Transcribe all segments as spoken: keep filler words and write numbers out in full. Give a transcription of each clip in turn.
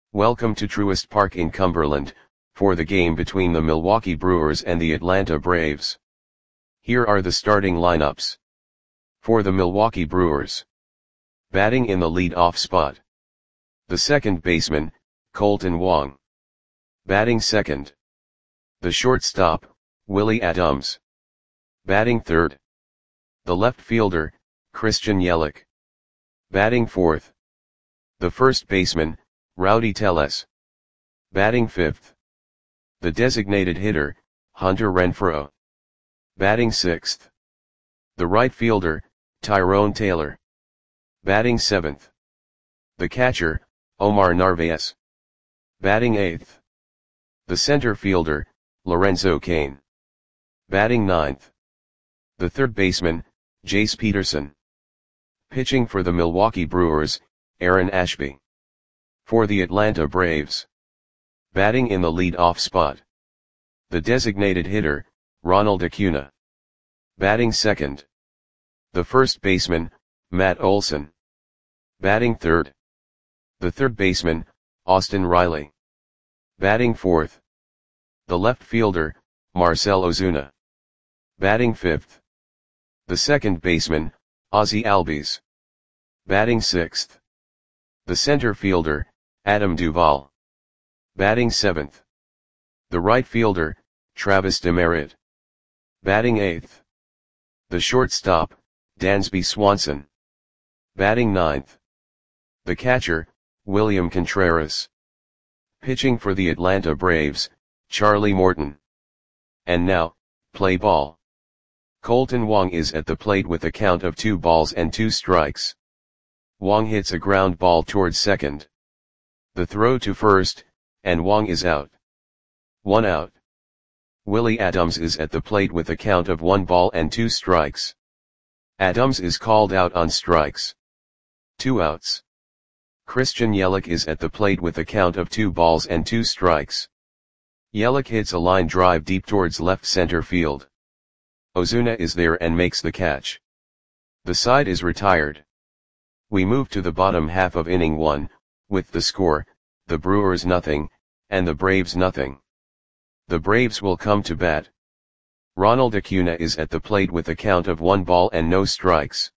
Welcome to Truist Park in Cumberland, for the game between the Milwaukee Brewers and the Atlanta Braves. Here are the starting lineups. For the Milwaukee Brewers. Batting in the lead-off spot. The second baseman, Kolten Wong. Batting second. The shortstop, Willy Adames. Batting third. The left fielder, Christian Yelich. Batting fourth. The first baseman, Rowdy Tellez. Batting fifth. The designated hitter, Hunter Renfroe. Batting sixth. The right fielder, Tyrone Taylor. Batting seventh. The catcher, Omar Narvaez. Batting eighth. The center fielder, Lorenzo Cain. Batting ninth. The third baseman, Jace Peterson. Pitching for the Milwaukee Brewers, Aaron Ashby. For the Atlanta Braves. Batting in the lead-off spot. The designated hitter, Ronald Acuna. Batting second. The first baseman, Matt Olson. Batting third. The third baseman, Austin Riley. Batting fourth. The left fielder, Marcell Ozuna. Batting fifth. The second baseman, Ozzie Albies. Batting sixth. The center fielder, Adam Duvall. Batting seventh. The right fielder, Travis Demeritte. Batting eighth. The shortstop, Dansby Swanson. Batting ninth. The catcher, William Contreras. Pitching for the Atlanta Braves, Charlie Morton. And now, play ball. Kolten Wong is at the plate with a count of two balls and two strikes. Wong hits a ground ball towards second. The throw to first, and Wong is out. One out. Willy Adames is at the plate with a count of one ball and two strikes. Adames is called out on strikes. Two outs. Christian Yelich is at the plate with a count of two balls and two strikes. Yelich hits a line drive deep towards left center field. Ozuna is there and makes the catch. The side is retired. We move to the bottom half of inning one, with the score, the Brewers nothing, and the Braves nothing. The Braves will come to bat. Ronald Acuna is at the plate with a count of one ball and no strikes.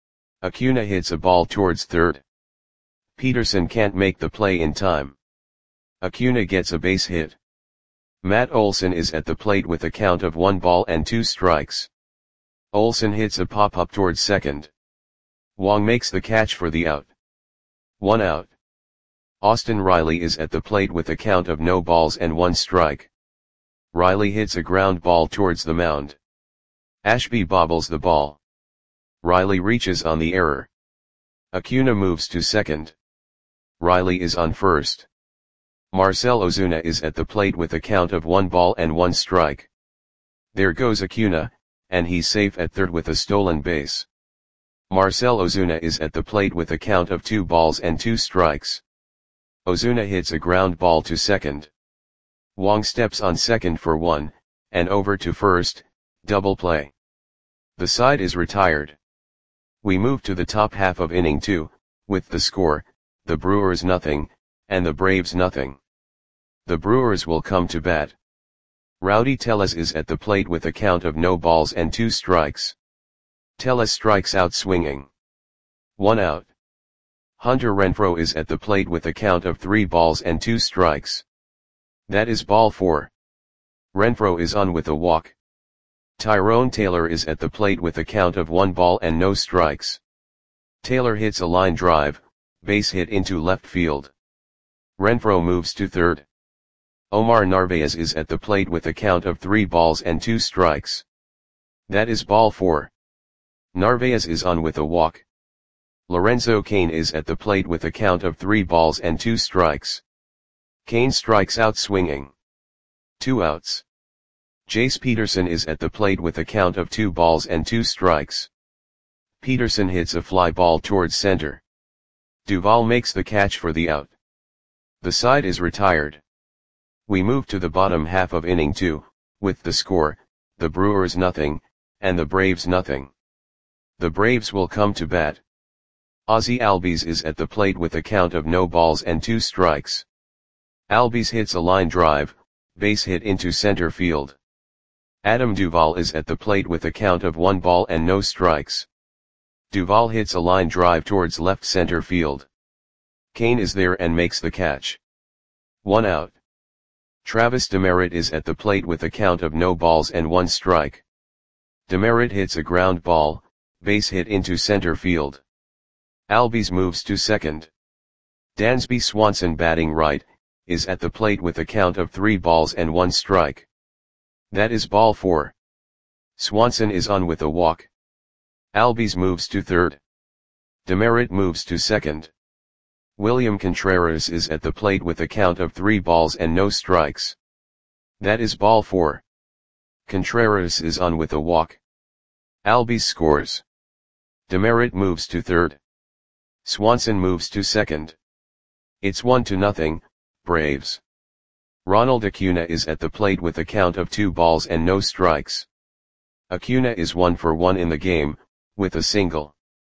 Acuna hits a ball towards third. Peterson can't make the play in time. Acuna gets a base hit. Matt Olson is at the plate with a count of one ball and two strikes. Olson hits a pop-up towards second. Wong makes the catch for the out. One out. Austin Riley is at the plate with a count of no balls and one strike. Riley hits a ground ball towards the mound. Ashby bobbles the ball. Riley reaches on the error. Acuna moves to second. Riley is on first. Marcell Ozuna is at the plate with a count of one ball and one strike. There goes Acuna, and he's safe at third with a stolen base. Marcell Ozuna is at the plate with a count of two balls and two strikes. Ozuna hits a ground ball to second. Wong steps on second for one, and over to first, double play. The side is retired. We move to the top half of inning two, with the score, the Brewers nothing, and the Braves nothing. The Brewers will come to bat. Rowdy Tellez is at the plate with a count of no balls and two strikes. Tellez strikes out swinging. One out. Hunter Renfroe is at the plate with a count of three balls and two strikes. That is ball four. Renfroe is on with a walk. Tyrone Taylor is at the plate with a count of one ball and no strikes. Taylor hits a line drive, base hit into left field. Renfroe moves to third. Omar Narvaez is at the plate with a count of three balls and two strikes. That is ball four. Narvaez is on with a walk. Lorenzo Cain is at the plate with a count of three balls and two strikes. Cain strikes out swinging. Two outs. Jace Peterson is at the plate with a count of two balls and two strikes. Peterson hits a fly ball towards center. Duvall makes the catch for the out. The side is retired. We move to the bottom half of inning two, with the score, the Brewers nothing, and the Braves nothing. The Braves will come to bat. Ozzie Albies is at the plate with a count of no balls and two strikes. Albies hits a line drive, base hit into center field. Adam Duvall is at the plate with a count of one ball and no strikes. Duvall hits a line drive towards left center field. Kane is there and makes the catch. One out. Travis Demeritte is at the plate with a count of no balls and one strike. Demeritte hits a ground ball, base hit into center field. Albies moves to second. Dansby Swanson, batting right, is at the plate with a count of three balls and one strike. That is ball four. Swanson is on with a walk. Albies moves to third. Demeritte moves to second. William Contreras is at the plate with a count of three balls and no strikes. That is ball four. Contreras is on with a walk. Albies scores. Demeritte moves to third. Swanson moves to second. It's one to nothing, Braves. Ronald Acuna is at the plate with a count of two balls and no strikes. Acuna is one for one in the game, with a single.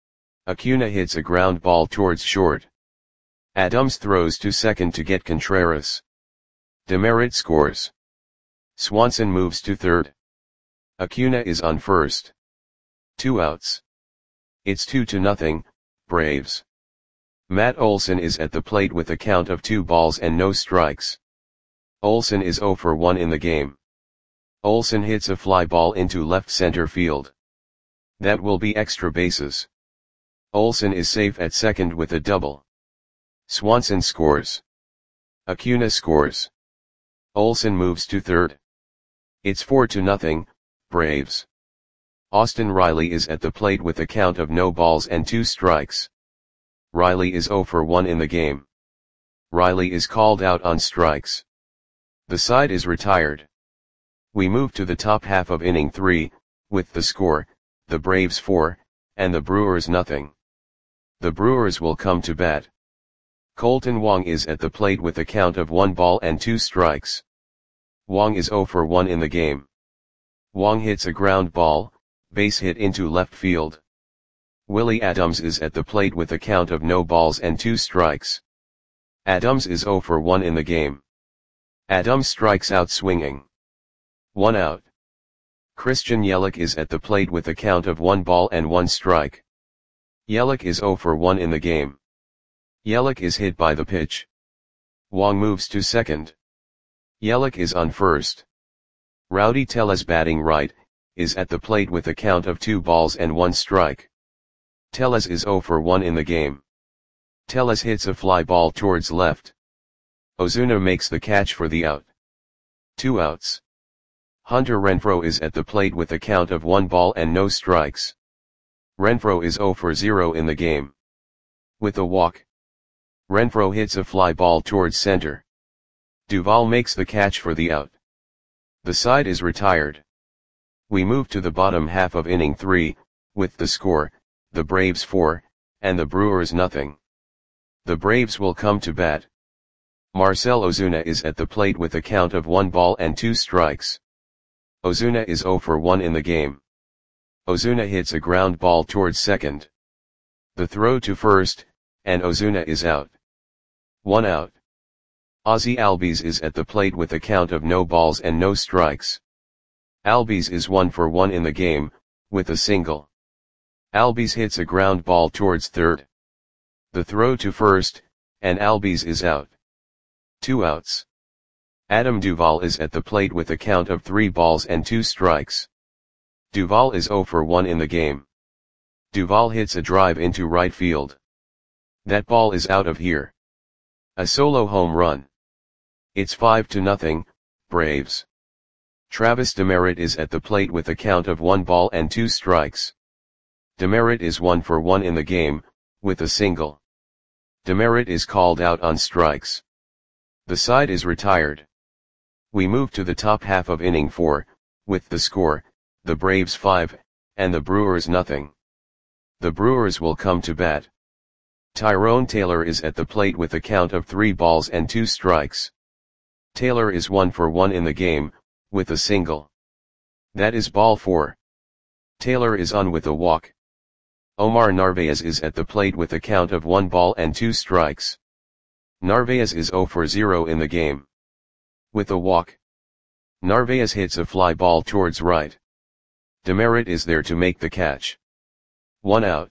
Acuna hits a ground ball towards short. Adams throws to second to get Contreras. Demeritte scores. Swanson moves to third. Acuna is on first. Two outs. It's two to nothing, Braves. Matt Olson is at the plate with a count of two balls and no strikes. Olson is zero for one in the game. Olson hits a fly ball into left center field. That will be extra bases. Olson is safe at second with a double. Swanson scores. Acuna scores. Olson moves to third. It's four to nothing, Braves. Austin Riley is at the plate with a count of no balls and two strikes. Riley is zero for one in the game. Riley is called out on strikes. The side is retired. We move to the top half of inning three, with the score, the Braves four, and the Brewers nothing. The Brewers will come to bat. Colton Wong is at the plate with a count of one ball and two strikes. Wong is zero for one in the game. Wong hits a ground ball, base hit into left field. Willie Adams is at the plate with a count of no balls and two strikes. Adams is zero for one in the game. Adams strikes out swinging. One out. Christian Yelich is at the plate with a count of one ball and one strike. Yelich is zero for one in the game. Yelich is hit by the pitch. Wong moves to second. Yelich is on first. Rowdy Tellez, batting right, is at the plate with a count of two balls and one strike. Tellez is zero for one in the game. Tellez hits a fly ball towards left. Ozuna makes the catch for the out. Two outs. Hunter Renfroe is at the plate with a count of one ball and no strikes. Renfroe is zero for zero in the game. With a walk. Renfroe hits a fly ball towards center. Duvall makes the catch for the out. The side is retired. We move to the bottom half of inning three, with the score, the Braves four, and the Brewers nothing. The Braves will come to bat. Marcell Ozuna is at the plate with a count of one ball and two strikes. Ozuna is zero for one in the game. Ozuna hits a ground ball towards second. The throw to first, and Ozuna is out. One out. Ozzie Albies is at the plate with a count of no balls and no strikes. Albies is one for one in the game, with a single. Albies hits a ground ball towards third. The throw to first, and Albies is out. Two outs. Adam Duvall is at the plate with a count of three balls and two strikes. Duvall is zero for one in the game. Duvall hits a drive into right field. That ball is out of here. A solo home run. It's five to nothing, Braves. Travis Demeritte is at the plate with a count of one ball and two strikes. Demeritte is one for one in the game, with a single. Demeritte is called out on strikes. The side is retired. We move to the top half of inning four, with the score, the Braves five, and the Brewers nothing. The Brewers will come to bat. Tyrone Taylor is at the plate with a count of three balls and two strikes. Taylor is one for one in the game, with a single. That is ball four. Taylor is on with a walk. Omar Narvaez is at the plate with a count of one ball and two strikes. Narvaez is zero for zero in the game. With a walk, Narvaez hits a fly ball towards right. Demerit is there to make the catch. One out.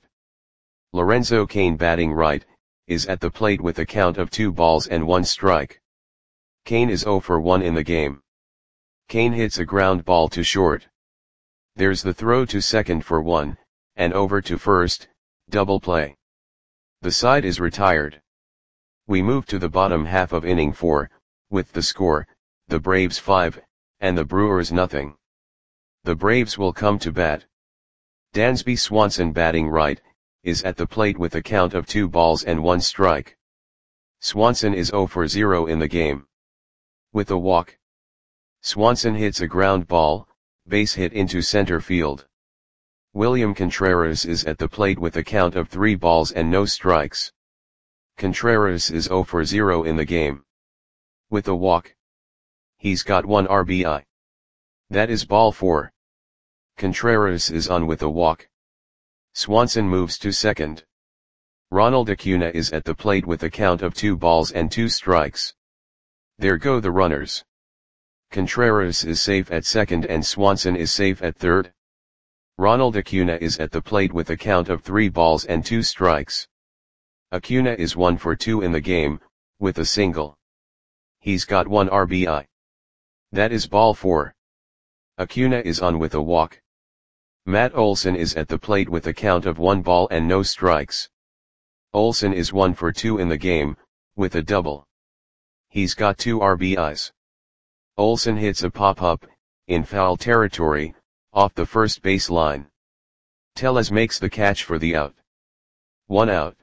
Lorenzo Cain, batting right, is at the plate with a count of two balls and one strike. Cain is zero for one in the game. Cain hits a ground ball to short. There's the throw to second for one, and over to first, double play. The side is retired. We move to the bottom half of inning four, with the score, the Braves five, and the Brewers nothing. The Braves will come to bat. Dansby Swanson, batting right, is at the plate with a count of two balls and one strike. Swanson is zero for zero in the game. With a walk, Swanson hits a ground ball, base hit into center field. William Contreras is at the plate with a count of three balls and no strikes. Contreras is zero for zero in the game. With a walk, he's got one R B I. That is ball four. Contreras is on with a walk. Swanson moves to second. Ronald Acuna is at the plate with a count of two balls and two strikes. There go the runners. Contreras is safe at second and Swanson is safe at third. Ronald Acuna is at the plate with a count of three balls and two strikes. Acuna is one for two in the game, with a single. He's got one R B I. That is ball four. Acuna is on with a walk. Matt Olson is at the plate with a count of one ball and no strikes. Olson is one for two in the game, with a double. He's got two R B Is. Olson hits a pop-up, in foul territory, off the first base line. Tellez makes the catch for the out. One out.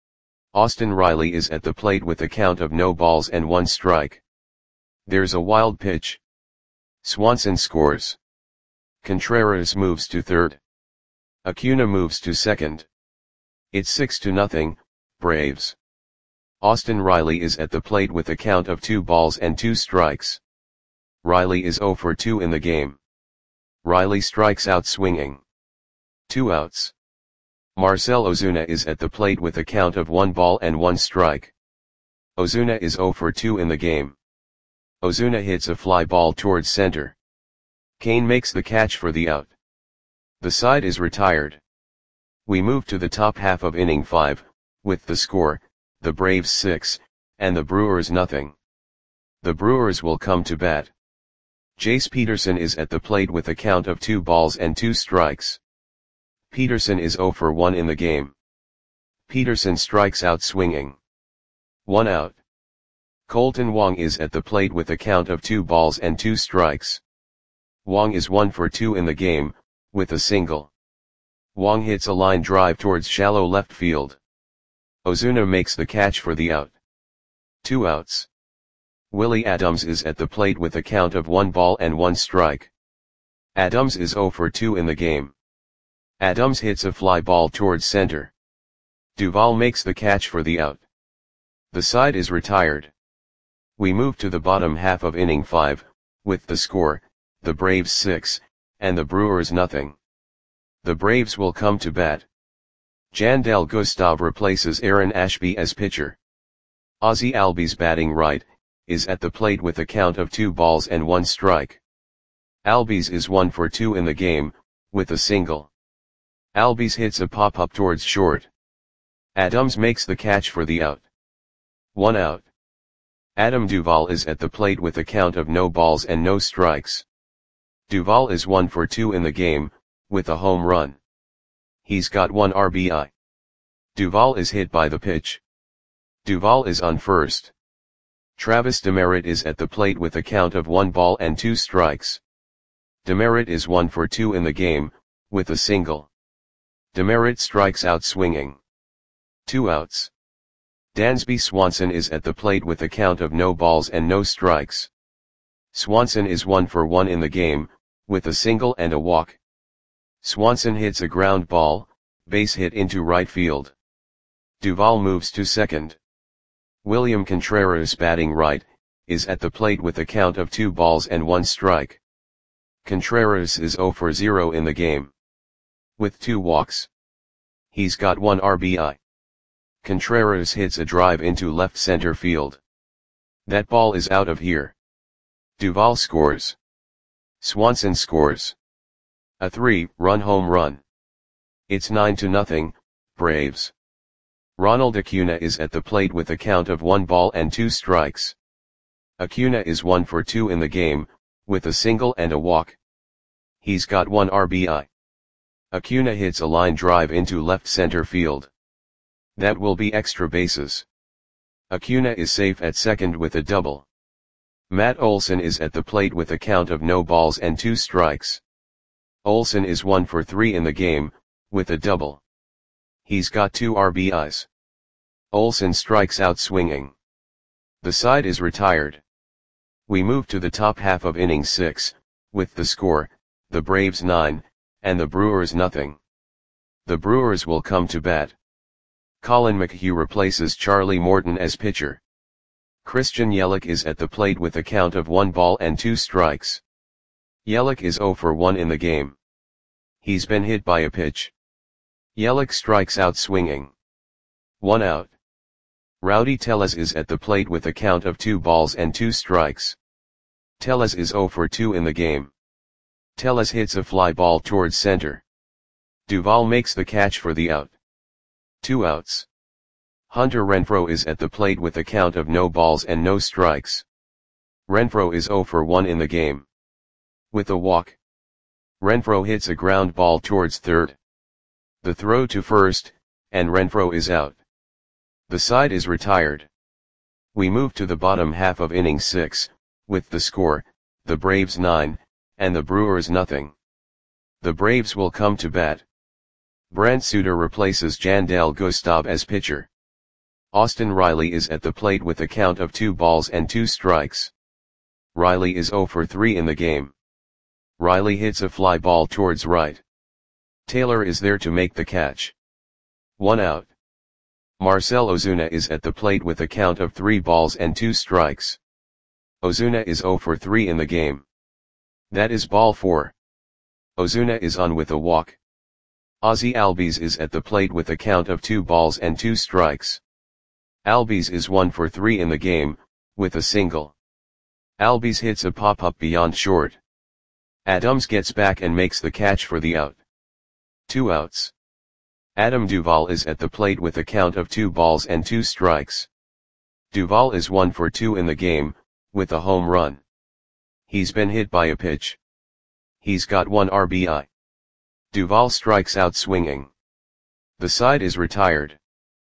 Austin Riley is at the plate with a count of no balls and one strike. There's a wild pitch. Swanson scores. Contreras moves to third. Acuna moves to second. It's six to nothing, Braves. Austin Riley is at the plate with a count of two balls and two strikes. Riley is zero for two in the game. Riley strikes out swinging. Two outs. Marcell Ozuna is at the plate with a count of one ball and one strike. Ozuna is zero for two in the game. Ozuna hits a fly ball towards center. Cain makes the catch for the out. The side is retired. We move to the top half of inning five, with the score, the Braves six, and the Brewers nothing. The Brewers will come to bat. Jace Peterson is at the plate with a count of two balls and two strikes. Peterson is zero for one in the game. Peterson strikes out swinging. One out. Colton Wong is at the plate with a count of two balls and two strikes. Wong is one for two in the game, with a single. Wong hits a line drive towards shallow left field. Ozuna makes the catch for the out. Two outs. Willie Adams is at the plate with a count of one ball and one strike. Adams is zero for two in the game. Adams hits a fly ball towards center. Duvall makes the catch for the out. The side is retired. We move to the bottom half of inning five, with the score, the Braves six, and the Brewers nothing. The Braves will come to bat. Jandel Gustav replaces Aaron Ashby as pitcher. Ozzie Albies, batting right, is at the plate with a count of two balls and one strike. Albies is one for two in the game, with a single. Albies hits a pop-up towards short. Adams makes the catch for the out. One out. Adam Duvall is at the plate with a count of no balls and no strikes. Duvall is one for two in the game, with a home run. He's got one R B I. Duvall is hit by the pitch. Duvall is on first. Travis Demerit is at the plate with a count of one ball and two strikes. Demerit is one for two in the game, with a single. Demerit strikes out swinging. Two outs. Dansby Swanson is at the plate with a count of no balls and no strikes. Swanson is one for one in the game, with a single and a walk. Swanson hits a ground ball, base hit into right field. Duvall moves to second. William Contreras, batting right, is at the plate with a count of two balls and one strike. Contreras is zero for zero in the game. With two walks. He's got one R B I. Contreras hits a drive into left center field. That ball is out of here. Duvall scores. Swanson scores. A three-run home run. It's nine to nothing, Braves. Ronald Acuna is at the plate with a count of one ball and two strikes. Acuna is one for two in the game, with a single and a walk. He's got one R B I. Acuna hits a line drive into left center field. That will be extra bases. Acuna is safe at second with a double. Matt Olson is at the plate with a count of no balls and two strikes. Olson is one for three in the game, with a double. He's got two R B Is. Olson strikes out swinging. The side is retired. We move to the top half of inning six, with the score, the Braves nine, and the Brewers nothing. The Brewers will come to bat. Colin McHugh replaces Charlie Morton as pitcher. Christian Yelich is at the plate with a count of one ball and two strikes. Yelich is zero for one in the game. He's been hit by a pitch. Yelich strikes out swinging. One out. Rowdy Tellez is at the plate with a count of two balls and two strikes. Tellez is zero for two in the game. Tellez hits a fly ball towards center. Duvall makes the catch for the out. Two outs. Hunter Renfroe is at the plate with a count of no balls and no strikes. Renfroe is zero for one in the game. With a walk. Renfroe hits a ground ball towards third. The throw to first, and Renfroe is out. The side is retired. We move to the bottom half of inning six, with the score, the Braves nine, and the Brewers nothing. The Braves will come to bat. Brent Suter replaces Jandel Gustave as pitcher. Austin Riley is at the plate with a count of two balls and two strikes. Riley is zero for three in the game. Riley hits a fly ball towards right. Taylor is there to make the catch. One out. Marcell Ozuna is at the plate with a count of three balls and two strikes. Ozuna is zero for three in the game. That is ball four. Ozuna is on with a walk. Ozzie Albies is at the plate with a count of two balls and two strikes. Albies is one for three in the game, with a single. Albies hits a pop-up beyond short. Adams gets back and makes the catch for the out. Two outs. Adam Duvall is at the plate with a count of two balls and two strikes. Duvall is one for two in the game, with a home run. He's been hit by a pitch. He's got one R B I. Duvall strikes out swinging. The side is retired.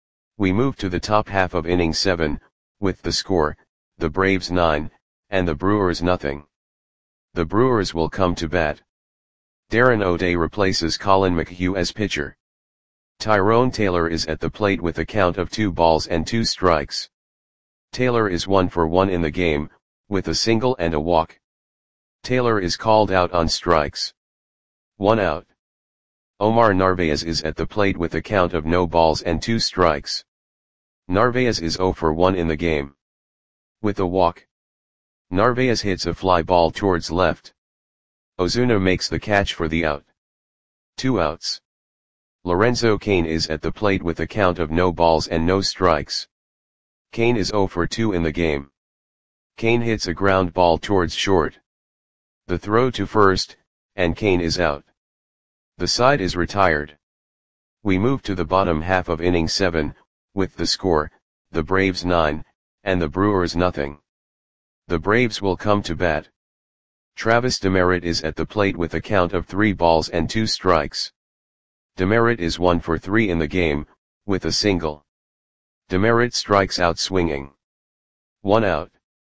We move to the top half of inning seven, with the score, the Braves nine, and the Brewers nothing. The Brewers will come to bat. Darren O'Day replaces Colin McHugh as pitcher. Tyrone Taylor is at the plate with a count of two balls and two strikes. Taylor is one for one in the game, with a single and a walk. Taylor is called out on strikes. One out. Omar Narvaez is at the plate with a count of no balls and two strikes. Narvaez is zero for one in the game. With a walk. Narvaez hits a fly ball towards left. Ozuna makes the catch for the out. Two outs. Lorenzo Cain is at the plate with a count of no balls and no strikes. Cain is zero for two in the game. Cain hits a ground ball towards short. The throw to first, and Cain is out. The side is retired. We move to the bottom half of inning seven, with the score, the Braves nine, and the Brewers nothing. The Braves will come to bat. Travis Demeritte is at the plate with a count of three balls and two strikes. Demeritte is one for three in the game, with a single. Demeritte strikes out swinging. One out.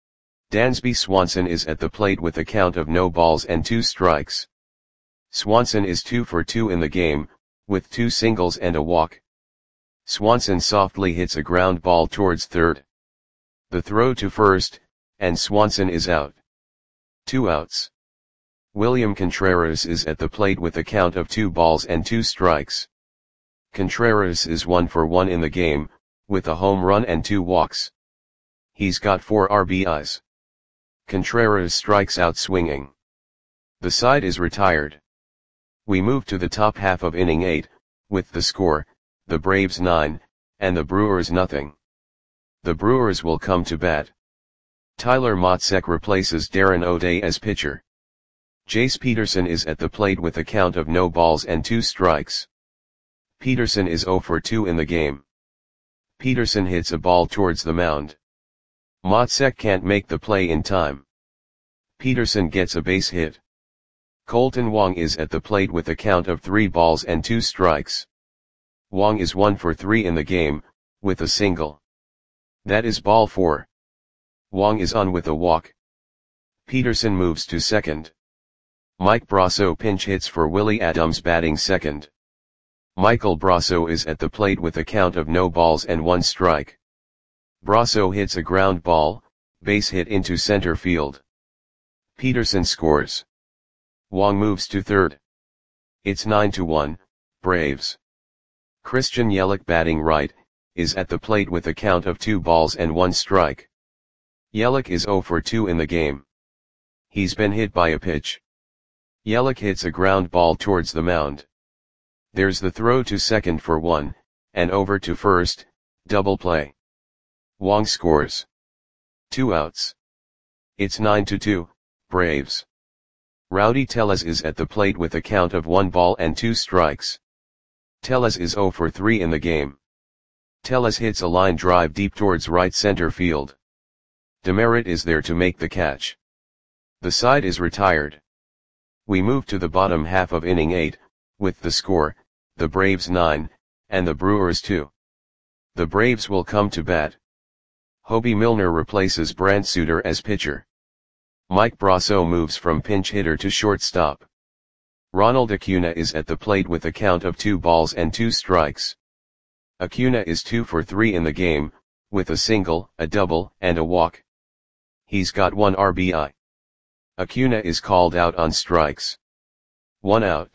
Dansby Swanson is at the plate with a count of no balls and two strikes. Swanson is two for two in the game, with two singles and a walk. Swanson softly hits a ground ball towards third. The throw to first, and Swanson is out. Two outs. William Contreras is at the plate with a count of two balls and two strikes. Contreras is one for one in the game, with a home run and two walks. He's got four R B Is. Contreras strikes out swinging. The side is retired. We move to the top half of inning eight, with the score, the Braves nine, and the Brewers nothing. The Brewers will come to bat. Tyler Matzek replaces Darren O'Day as pitcher. Jace Peterson is at the plate with a count of no balls and two strikes. Peterson is zero for two in the game. Peterson hits a ball towards the mound. Matzek can't make the play in time. Peterson gets a base hit. Colton Wong is at the plate with a count of three balls and two strikes. Wong is one for three in the game, with a single. That is ball four. Wong is on with a walk. Peterson moves to second. Mike Brasso pinch hits for Willie Adams batting second. Michael Brasso is at the plate with a count of no balls and one strike. Brasso hits a ground ball, base hit into center field. Peterson scores. Wong moves to third. It's nine to one, Braves. Christian Yelich batting right, is at the plate with a count of two balls and one strike. Yelich is zero for two in the game. He's been hit by a pitch. Yelich hits a ground ball towards the mound. There's the throw to second for one, and over to first, double play. Wong scores. Two outs. It's nine to two, Braves. Rowdy Tellez is at the plate with a count of one ball and two strikes. Tellez is zero for three in the game. Tellez hits a line drive deep towards right center field. Demerit is there to make the catch. The side is retired. We move to the bottom half of inning eight, with the score, the Braves nine, and the Brewers two. The Braves will come to bat. Hobie Milner replaces Brant Suter as pitcher. Mike Brasso moves from pinch hitter to shortstop. Ronald Acuna is at the plate with a count of two balls and two strikes. Acuna is two for three in the game, with a single, a double, and a walk. He's got one R B I. Acuna is called out on strikes. One out.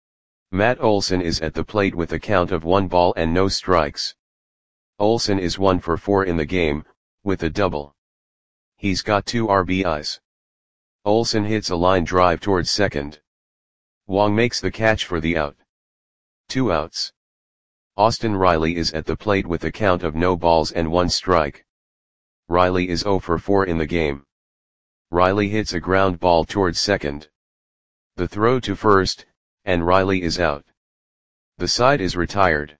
Matt Olson is at the plate with a count of one ball and no strikes. Olson is one for four in the game, with a double. He's got two R B Is. Olson hits a line drive towards second. Wong makes the catch for the out. Two outs. Austin Riley is at the plate with a count of no balls and one strike. Riley is zero for four in the game. Riley hits a ground ball towards second. The throw to first, and Riley is out. The side is retired.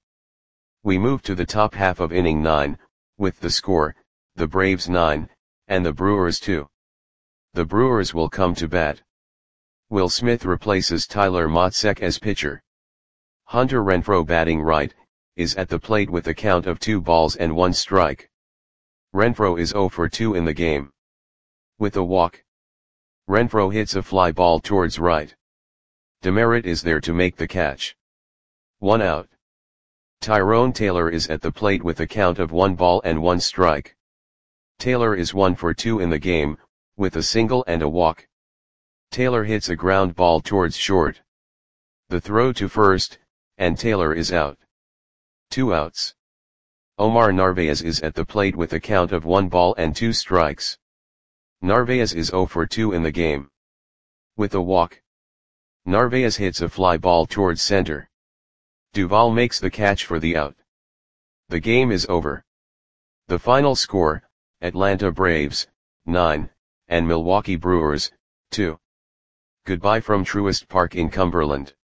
We move to the top half of inning nine, with the score, the Braves nine, and the Brewers two. The Brewers will come to bat. Will Smith replaces Tyler Matzek as pitcher. Hunter Renfroe batting right, is at the plate with a count of two balls and one strike. Renfroe is zero for two in the game. With a walk. Renfroe hits a fly ball towards right. Demerit is there to make the catch. One out. Tyrone Taylor is at the plate with a count of one ball and one strike. Taylor is one for two in the game, with a single and a walk. Taylor hits a ground ball towards short. The throw to first, and Taylor is out. Two outs. Omar Narvaez is at the plate with a count of one ball and two strikes. Narvaez is zero for two in the game. With a walk. Narvaez hits a fly ball towards center. Duvall makes the catch for the out. The game is over. The final score, Atlanta Braves, nine, and Milwaukee Brewers, two. Goodbye from Truist Park in Cumberland.